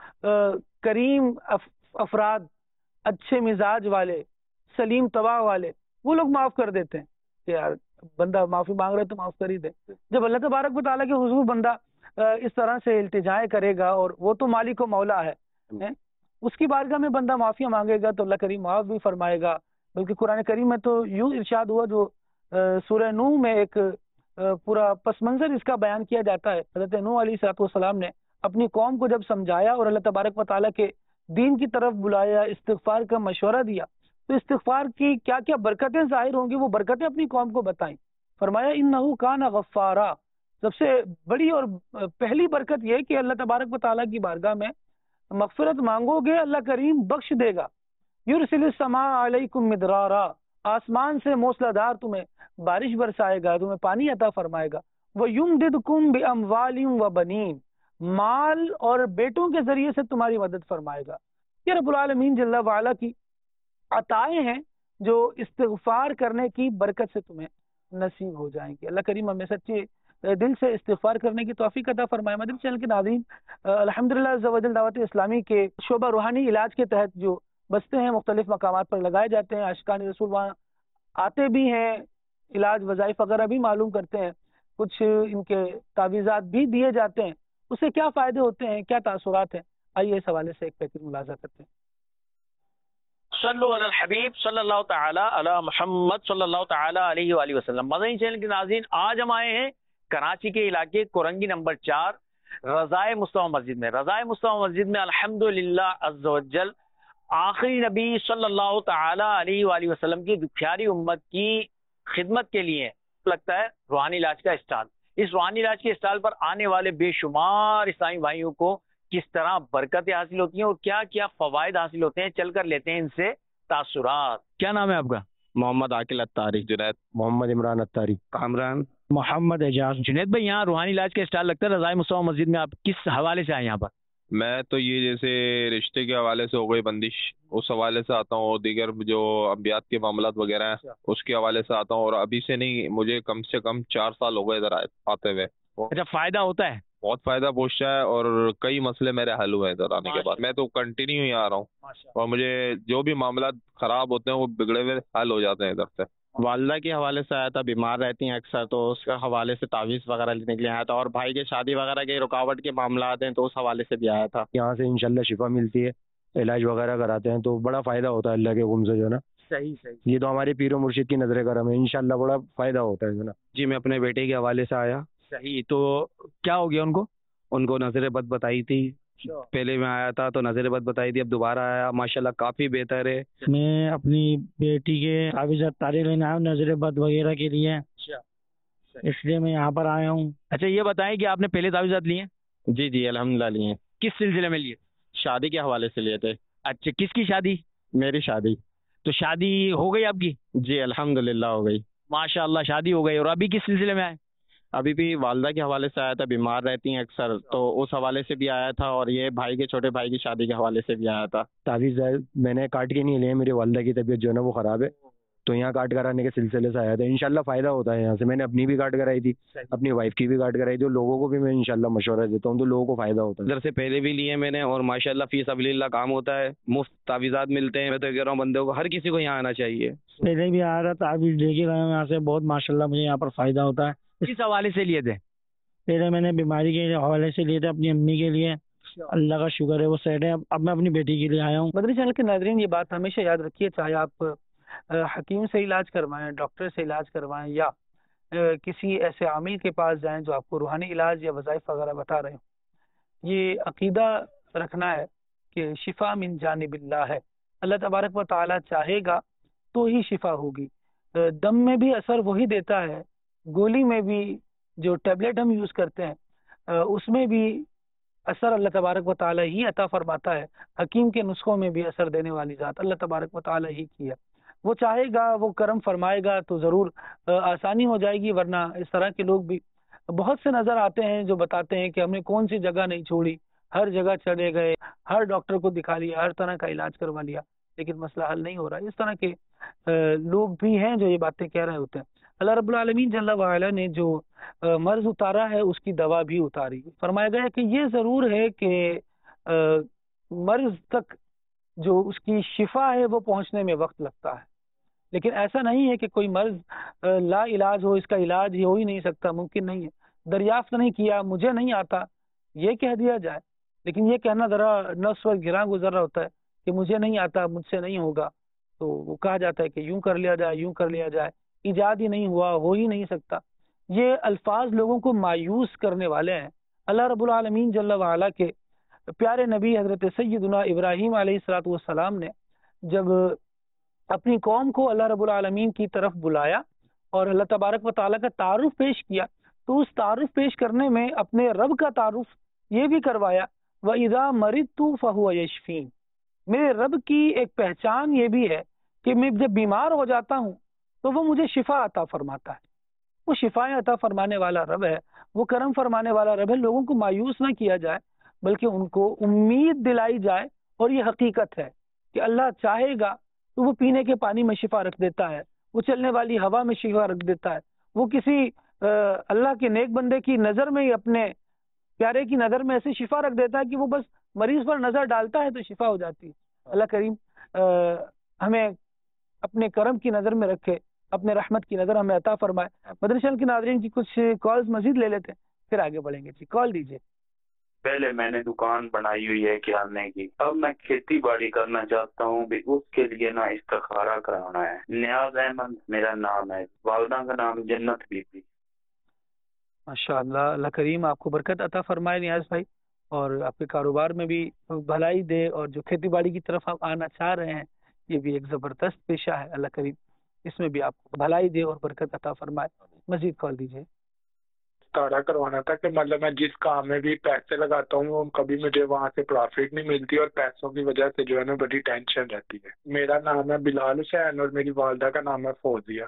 وہ کریم افراد، اچھے مزاج والے، سلیم طبع والے، وہ لوگ معاف کر دیتے ہیں کہ یار بندہ معافی مانگ رہے تو معاف کر ہی دے. جب اللہ تبارک و تعالیٰ کے حضور بندہ اس طرح سے التجائے کرے گا اور وہ تو مالک و مولا ہے، اس کی بارگاہ میں بندہ معافی مانگے گا تو اللہ کریم معاف بھی فرمائے گا. بلکہ قرآن کریم میں تو یوں ارشاد ہوا، جو سورہ نوح میں ایک پورا پس منظر اس کا بیان کیا جاتا ہے. حضرت نوح علیہ الصلوۃ والسلام نے اپنی قوم کو جب سمجھایا اور اللہ تبارک و تعالیٰ کے دین کی طرف بلایا، استغفار کا مشورہ دیا، تو استغفار کی کیا کیا برکتیں ظاہر ہوں گی وہ برکتیں اپنی قوم کو بتائیں. فرمایا انہ کان غفارا. سب سے بڑی اور پہلی برکت یہ کہ اللہ تبارک و تعالیٰ کی بارگاہ میں مغفرت مانگو گے، اللہ کریم بخش دے گا. یرسل السماء علیکم مدرارا. آسمان سے موسلا دھار تمہیں بارش برسائے گا، تمہیں پانی عطا فرمائے گا. وَيُمْدِدْكُمْ بِأَمْوَالٍ وَبَنِينَ. مال اور بیٹوں کے ذریعے سے تمہاری مدد فرمائے گا. یہ رب العالمین جل وعلا کی عطائیں ہیں جو استغفار کرنے کی برکت سے تمہیں نصیب ہو جائیں گی. اللہ کریم ہمیں سچے دل سے استغفار کرنے کی توفیق عطا فرمائے. مدنی چینل کے ناظرین، الحمدللہ عز و جل دعوت اسلامی کے شعبہ روحانی علاج کے تحت جو بستے ہیں مختلف مقامات پر لگائے جاتے ہیں، عاشقان رسول وہاں آتے بھی ہیں، علاج وظائف وغیرہ بھی معلوم کرتے ہیں، کچھ ان کے تعویذات بھی دیے جاتے ہیں. اس سے کیا فائدے ہوتے ہیں، کیا تاثرات ہیں، آئیے اس حوالے سے ایک بہترین ملاحظہ کرتے ہیں. صلو علی الحبیب صلی اللہ تعالی علی محمد صلی اللہ تعالی علیہ وآلہ وسلم. مدنی چینل کے ناظرین، آج ہم آئے ہیں کراچی کے علاقے کورنگی نمبر چار رضائے مصطفیٰ مسجد میں. رضائے مصطفیٰ مسجد میں الحمدللہ عز و جل آخری نبی صلی اللہ تعالی علیہ وآلہ وسلم کی پیاری امت کی خدمت کے لیے لگتا ہے روحانی علاج کا اسٹال. اس روحانی علاج کے اسٹال پر آنے والے بے شمار اسلامی بھائیوں کو کس طرح برکتیں حاصل ہوتی ہیں اور کیا کیا فوائد حاصل ہوتے ہیں، چل کر لیتے ہیں ان سے تاثرات. کیا نام ہے آپ کا؟ محمد عاقل اتاری. جنید محمد عمران اتاری. کامران. محمد اعجاز. جنید بھائی، یہاں روحانی علاج کا اسٹال لگتا ہے رضائے مصطفیٰ مسجد میں، آپ کس حوالے سے آئے یہاں پر؟ میں تو یہ جیسے رشتے کے حوالے سے ہو گئی بندش، اس حوالے سے آتا ہوں، اور دیگر جو انبیاء کے معاملات وغیرہ ہیں اس کے حوالے سے آتا ہوں، اور ابھی سے نہیں، مجھے کم سے کم چار سال ہو گئے ادھر آتے ہوئے. اچھا، فائدہ ہوتا ہے؟ بہت فائدہ پہنچتا ہے اور کئی مسئلے میرے حل ہوئے ادھر آنے کے بعد. میں تو کنٹینیو ہی آ رہا ہوں اور مجھے جو بھی معاملات خراب ہوتے ہیں وہ بگڑے ہوئے حل ہو جاتے ہیں ادھر سے. والدہ کے حوالے سے آیا تھا، بیمار رہتی ہیں اکثر، تو اس کے حوالے سے تعویذ وغیرہ لینے کے لیے آیا تھا، اور بھائی کے شادی وغیرہ کے رکاوٹ کے معاملات ہیں تو اس حوالے سے بھی آیا تھا. یہاں سے انشاءاللہ شفا ملتی ہے، علاج وغیرہ کراتے ہیں تو بڑا فائدہ ہوتا ہے اللہ کے حکم سے جو ہے نا. صحیح صحیح. یہ تو ہمارے پیر و مرشد کی نظر کرم ہے، انشاءاللہ بڑا فائدہ ہوتا ہے جو نا. جی میں اپنے بیٹے کے حوالے سے آیا، صحیح. تو کیا ہو گیا ان کو؟ ان کو نظر بد بتائی تھی. پہلے میں آیا تھا تو نظر بد بتائی تھی, اب دوبارہ آیا, ماشاءاللہ کافی بہتر ہے. میں اپنی بیٹی کے کاغذات تاریخ لینے آیا ہوں نظر بد وغیرہ کے لیے, اس لیے میں یہاں پر آیا ہوں. اچھا یہ بتائیں کہ آپ نے پہلے تعویذات لیے ہیں؟ جی جی الحمدللہ لیے ہیں. کس سلسلے میں لیے؟ شادی کے حوالے سے لیے تھے. اچھا کس کی شادی؟ میری شادی. تو شادی ہو گئی آپ کی؟ جی الحمدللہ ہو گئی. ماشاء اللہ شادی ہو گئی. اور ابھی کس سلسلے میں آئے؟ ابھی بھی والدہ کے حوالے سے آیا تھا, بیمار رہتی ہیں اکثر, تو اس حوالے سے بھی آیا تھا, اور یہ بھائی کے چھوٹے بھائی کی شادی کے حوالے سے بھی آیا تھا. تعویذ میں نے کاٹ کے نہیں لیے, میری والدہ کی طبیعت جو ہے نا وہ خراب ہے, تو یہاں کاٹ کرانے کے سلسلے سے آیا تھا. انشاءاللہ فائدہ ہوتا ہے یہاں سے. میں نے اپنی بھی کاٹ کرائی تھی, اپنی وائف کی بھی کاٹ کرائی تھی, اور لوگوں کو بھی میں انشاءاللہ مشورہ دیتا ہوں, تو لوگوں کو فائدہ ہوتا ہے. ادھر سے پہلے بھی لیے میں نے, اور ماشاءاللہ فی سبیل اللہ کام ہوتا ہے, مفت تعویذات ملتے ہیں. میں تو کہہ رہا ہوں بندوں کو, ہر کسی کو یہاں آنا چاہیے. پہلے بھی آ رہا تعویذ لے کے گیا ہوں یہاں سے, بہت ماشاءاللہ مجھے یہاں پر فائدہ ہوتا ہے. کس حوالے سے لیے تھے؟ پہلے میں نے بیماری کے حوالے سے لیے تھے اپنی امی کے لیے, اللہ کا شکر ہے وہ سیٹ ہے. اب میں اپنی بیٹی کے لیے آیا ہوں. مدنی چینل کے ناظرین یہ بات ہمیشہ یاد رکھیے, چاہے آپ حکیم سے علاج کروائیں, ڈاکٹر سے علاج کروائیں, یا کسی ایسے عامل کے پاس جائیں جو آپ کو روحانی علاج یا وظائف وغیرہ بتا رہے ہوں, یہ عقیدہ رکھنا ہے کہ شفا من جانب اللہ ہے. اللہ تبارک و تعالیٰ چاہے گا تو ہی شفا ہوگی. دم میں بھی اثر وہی دیتا ہے, گولی میں بھی, جو ٹیبلٹ ہم یوز کرتے ہیں اس میں بھی اثر اللہ تبارک و تعالیٰ ہی عطا فرماتا ہے. حکیم کے نسخوں میں بھی اثر دینے والی ذات اللہ تبارک و تعالیٰ ہی کی ہے. وہ چاہے گا, وہ کرم فرمائے گا تو ضرور آسانی ہو جائے گی. ورنہ اس طرح کے لوگ بھی بہت سے نظر آتے ہیں جو بتاتے ہیں کہ ہم نے کون سی جگہ نہیں چھوڑی, ہر جگہ چلے گئے, ہر ڈاکٹر کو دکھا لیا, ہر طرح کا علاج کروا لیا, لیکن مسئلہ حل نہیں ہو رہا. اس طرح کے لوگ بھی ہیں جو یہ باتیں کہہ رہے ہوتے ہیں. اللہ رب العالمین جل وعلا نے جو مرض اتارا ہے اس کی دوا بھی اتاری. فرمایا گیا ہے کہ یہ ضرور ہے کہ مرض تک جو اس کی شفا ہے وہ پہنچنے میں وقت لگتا ہے, لیکن ایسا نہیں ہے کہ کوئی مرض لا علاج ہو, اس کا علاج ہی ہو ہی نہیں سکتا, ممکن نہیں ہے. دریافت نہیں کیا, مجھے نہیں آتا یہ کہہ دیا جائے, لیکن یہ کہنا ذرا نفس پر گراں گزر رہا ہوتا ہے کہ مجھے نہیں آتا, مجھ سے نہیں ہوگا, تو وہ کہا جاتا ہے کہ یوں کر لیا جائے, یوں کر لیا جائے, ایجاد ہی نہیں ہوا, ہو ہی نہیں سکتا. یہ الفاظ لوگوں کو مایوس کرنے والے ہیں. اللہ رب العالمین جل وعلا کے پیارے نبی حضرت سیدنا ابراہیم علیہ الصلوۃ والسلام نے جب اپنی قوم کو اللہ رب العالمین کی طرف بلایا اور اللہ تبارک و تعالیٰ کا تعارف پیش کیا, تو اس تعارف پیش کرنے میں اپنے رب کا تعارف یہ بھی کروایا, وَإِذَا مَرِضْتُ فَهُوَ يَشْفِينِ. میرے رب کی ایک پہچان یہ بھی ہے کہ میں جب بیمار ہو جاتا ہوں تو وہ مجھے شفا عطا فرماتا ہے. وہ شفائیں عطا فرمانے والا رب ہے, وہ کرم فرمانے والا رب ہے. لوگوں کو مایوس نہ کیا جائے, بلکہ ان کو امید دلائی جائے. اور یہ حقیقت ہے کہ اللہ چاہے گا تو وہ پینے کے پانی میں شفا رکھ دیتا ہے, وہ چلنے والی ہوا میں شفا رکھ دیتا ہے, وہ کسی اللہ کے نیک بندے کی نظر میں, اپنے پیارے کی نظر میں ایسی شفا رکھ دیتا ہے کہ وہ بس مریض پر نظر ڈالتا ہے تو شفا ہو جاتی ہے. اللہ کریم ہمیں اپنے کرم کی نظر میں رکھے, اپنے رحمت کی نظر ہمیں عطا فرمائے. مدنی چینل کے ناظرین کی کچھ کالز مزید لے لیتے ہیں, پھر آگے بڑھیں گے. جی کال دیجیے. پہلے میں نے دکان بنائی ہوئی ہے کرانے کی, اب میں کھیتی باڑی کرنا چاہتا ہوں, بھی اس کے لیے نا استخارہ کرانا ہے. نیاز احمد میرا نام ہے, والدہ کا نام جنت بی بی. ماشاء اللہ, اللہ کریم آپ کو برکت عطا فرمائے نیاز بھائی, اور آپ کے کاروبار میں بھی بھلائی دے, اور جو کھیتی باڑی کی طرف آپ آنا چاہ رہے ہیں یہ بھی ایک زبردست پیشہ ہے. اللہ کریم اس میں بھی آپ کو بھلائی دے اور برکت عطا فرمائے. مزید کال دیجیے. استخارہ کروانا تھا کہ مطلب میں جس کام میں بھی پیسے لگاتا ہوں وہ کبھی مجھے وہاں سے پروفٹ نہیں ملتی, اور پیسوں کی وجہ سے جو ہے نا بڑی ٹینشن رہتی ہے. میرا نام ہے بلال حسین اور میری والدہ کا نام ہے فوزیہ.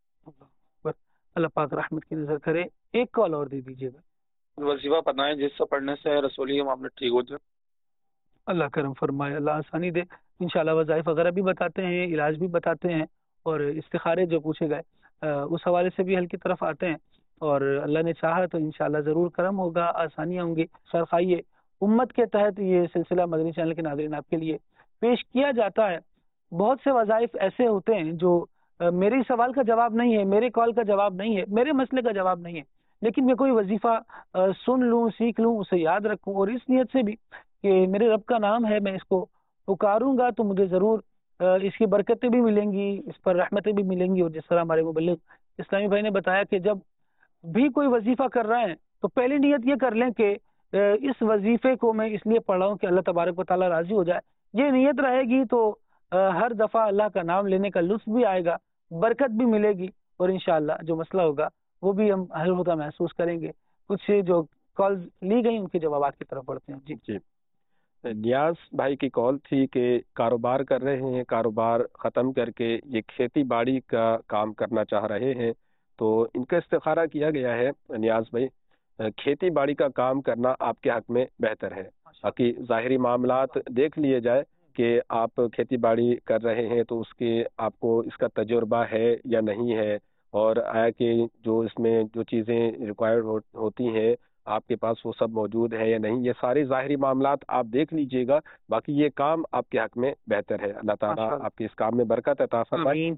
اللہ پاک رحمت کی نظر کرے. ایک کال اور دے دیجیے گا. وظیفہ پڑھنا ہے جس سے پڑھنے سے رسولی کے معاملے ٹھیک ہو جائے. اللہ کرم فرمائے, اللہ آسانی دے. انشاءاللہ وظائف وغیرہ بھی بتاتے ہیں, علاج بھی بتاتے ہیں, اور استخارے جو پوچھے گئے اس حوالے سے بھی حل کی طرف آتے ہیں, اور اللہ نے چاہا تو انشاءاللہ ضرور کرم ہوگا, آسانیاں ہوں گی. سر خائیے امت کے تحت یہ سلسلہ مدنی چینل کے ناظرین آپ کے لیے پیش کیا جاتا ہے. بہت سے وظائف ایسے ہوتے ہیں جو میرے سوال کا جواب نہیں ہے, میرے کال کا جواب نہیں ہے, میرے مسئلے کا جواب نہیں ہے, لیکن میں کوئی وظیفہ سن لوں, سیکھ لوں, اسے یاد رکھوں, اور اس نیت سے بھی کہ میرے رب کا نام ہے, میں اس کو پکاروں گا تو مجھے ضرور اس کی برکتیں بھی ملیں گی, اس پر رحمتیں بھی ملیں گی. اور جس طرح ہمارے مبلغ اسلامی بھائی نے بتایا کہ جب بھی کوئی وظیفہ کر رہے ہیں تو پہلی نیت یہ کر لیں کہ اس وظیفے کو میں اس لیے پڑھ رہا ہوں کہ اللہ تبارک و تعالیٰ راضی ہو جائے. یہ نیت رہے گی تو ہر دفعہ اللہ کا نام لینے کا لطف بھی آئے گا, برکت بھی ملے گی, اور انشاءاللہ جو مسئلہ ہوگا وہ بھی ہم حل ہوتا محسوس کریں گے. کچھ جو کالز لی گئی ان کے جوابات کی طرف بڑھتے ہیں. جی جی نیاز بھائی کی کال تھی کہ کاروبار کر رہے ہیں, کاروبار ختم کر کے یہ کھیتی باڑی کا کام کرنا چاہ رہے ہیں, تو ان کا استخارہ کیا گیا ہے. نیاز بھائی, کھیتی باڑی کا کام کرنا آپ کے حق میں بہتر ہے. باقی ظاہری معاملات دیکھ لیے جائے کہ آپ کھیتی باڑی کر رہے ہیں تو اس کے آپ کو اس کا تجربہ ہے یا نہیں ہے, اور آیا کہ جو اس میں جو چیزیں ریکوائرڈ ہوتی ہیں آپ کے پاس وہ سب موجود ہے یا نہیں. یہ سارے ظاہری معاملات آپ دیکھ لیجئے گا. باقی یہ کام آپ کے حق میں بہتر ہے. اللہ تعالیٰ آپ کے اس کام میں برکت عطا فرمائے.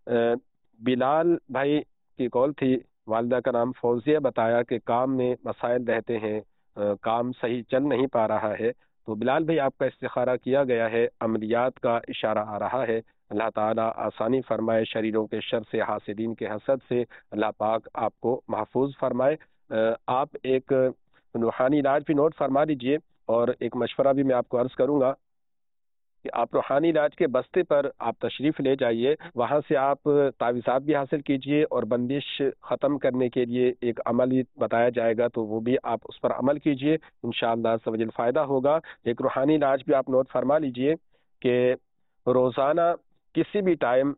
بلال بھائی کی کال تھی, والدہ کا نام فوزیہ, بتایا کہ کام میں مسائل رہتے ہیں, کام صحیح چل نہیں پا رہا ہے. تو بلال بھائی آپ کا استخارہ کیا گیا ہے, عملیات کا اشارہ آ رہا ہے. اللہ تعالیٰ آسانی فرمائے, شریروں کے شر سے, حاسدین کے حسد سے اللہ پاک آپ کو محفوظ فرمائے. آپ ایک روحانی علاج بھی نوٹ فرما لیجئے, اور ایک مشورہ بھی میں آپ کو عرض کروں گا کہ آپ روحانی علاج کے بستے پر آپ تشریف لے جائیے, وہاں سے آپ تعویذات بھی حاصل کیجئے, اور بندش ختم کرنے کے لیے ایک عمل بتایا جائے گا تو وہ بھی آپ اس پر عمل کیجئے, انشاءاللہ عز و جل فائدہ ہوگا. ایک روحانی علاج بھی آپ نوٹ فرما لیجئے کہ روزانہ کسی بھی ٹائم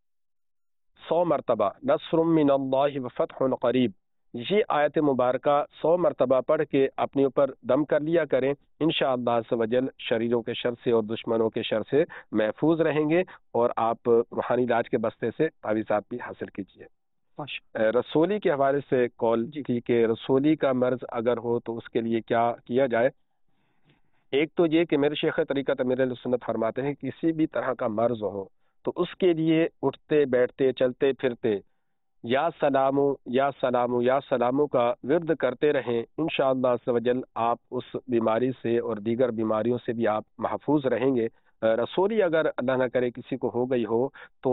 سو مرتبہ نصر من اللہ وفتح قریب, یہ آیت مبارکہ سو مرتبہ پڑھ کے اپنے اوپر دم کر لیا کریں. انشاءاللہ عز و جل شریروں کے شر سے اور دشمنوں کے شر سے محفوظ رہیں گے, اور آپ روحانی علاج کے بستے سے تعویذات بھی حاصل کیجیے. رسولی کے حوالے سے کال تھی کہ رسولی کا مرض اگر ہو تو اس کے لیے کیا کیا جائے. ایک تو یہ کہ میرے شیخ طریقت امیر اہل سنت فرماتے ہیں کسی بھی طرح کا مرض ہو تو اس کے لیے اٹھتے بیٹھتے چلتے پھرتے یا سلامو یا سلامو یا سلامو کا ورد کرتے رہیں. انشاءاللہ عز و جل آپ اس بیماری سے اور دیگر بیماریوں سے بھی آپ محفوظ رہیں گے. رسولی اگر اللہ نہ کرے کسی کو ہو گئی ہو تو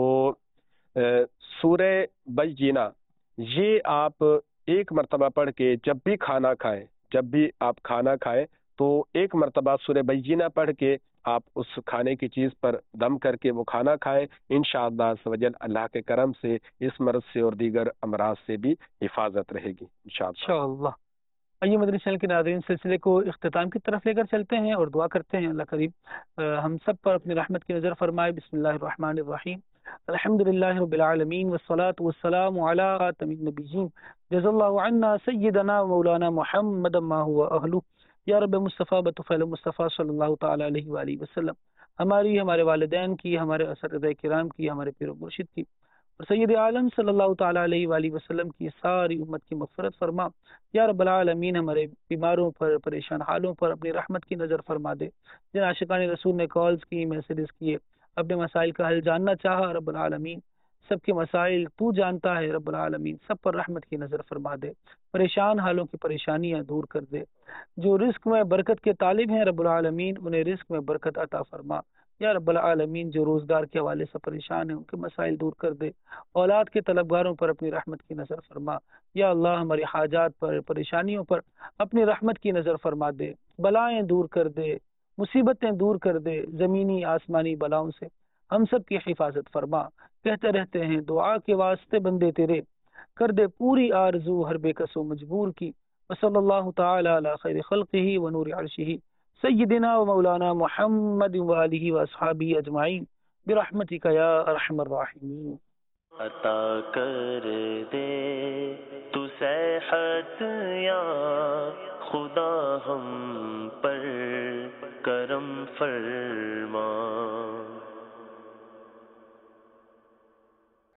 سورہ بجینہ یہ آپ ایک مرتبہ پڑھ کے جب بھی کھانا کھائیں, جب بھی آپ کھانا کھائیں تو ایک مرتبہ سورہ بجینہ پڑھ کے آپ اس کھانے کی چیز پر دم کر کے وہ کھانا کھائیں. انشاءاللہ عز و جل اللہ کے کرم سے اس مرض سے اور دیگر امراض سے بھی حفاظت رہے گی انشاءاللہ. آئیے مدنی چینل کے ناظرین سلسلے کو اختتام کی طرف لے کر چلتے ہیں اور دعا کرتے ہیں اللہ کریم ہم سب پر اپنی رحمت کی نظر فرمائے. بسم اللہ الرحمن الرحیم. الحمدللہ رب العالمین والصلاة والسلام علی خاتم النبیین جزا اللہ عنا سیدنا مولانا محمد ما هو اہلہ یا رب مصطفیٰ بطفیل مصطفیٰ صلی اللہ تعالی علیہ وآلہ وسلم. ہماری, ہمارے والدین کی, ہمارے اساتذہ کرام کی, ہمارے پیر و مرشد کی اور سید عالم صلی اللہ تعالی علیہ وآلہ وسلم کی ساری امت کی مغفرت فرما. یا رب العالمین ہمارے بیماروں پر, پریشان حالوں پر اپنی رحمت کی نظر فرما دے. جن عاشقان رسول نے کالز کی, میسیجز کیے, اپنے مسائل کا حل جاننا چاہا, رب العالمین سب کے مسائل تو جانتا ہے. رب العالمین سب پر رحمت کی نظر فرما دے, پریشان حالوں کی پریشانیاں دور کر دے. جو رزق میں برکت کے طالب ہیں رب العالمین انہیں رزق میں برکت عطا فرما. یا رب العالمین جو روزگار کے حوالے سے پریشان ہیں ان کے مسائل دور کر دے. اولاد کے طلبگاروں پر اپنی رحمت کی نظر فرما. یا اللہ ہماری حاجات پر, پریشانیوں پر اپنی رحمت کی نظر فرما دے. بلائیں دور کر دے, مصیبتیں دور کر دے, زمینی آسمانی بلاؤں سے ہم سب کی حفاظت فرما. کہتے رہتے ہیں دعا کے واسطے بندے تیرے, کر دے پوری آرزو ہر بے کس و مجبور کی. وصلی اللہ تعالی علی خیر خلقہ و نور عرشہ سیدنا و مولانا محمد و آلہ و اصحابہ اجمعین برحمتک یا ارحم الراحمین. عطا کر دے تو صحت یا خدا ہم پر کرم فرما.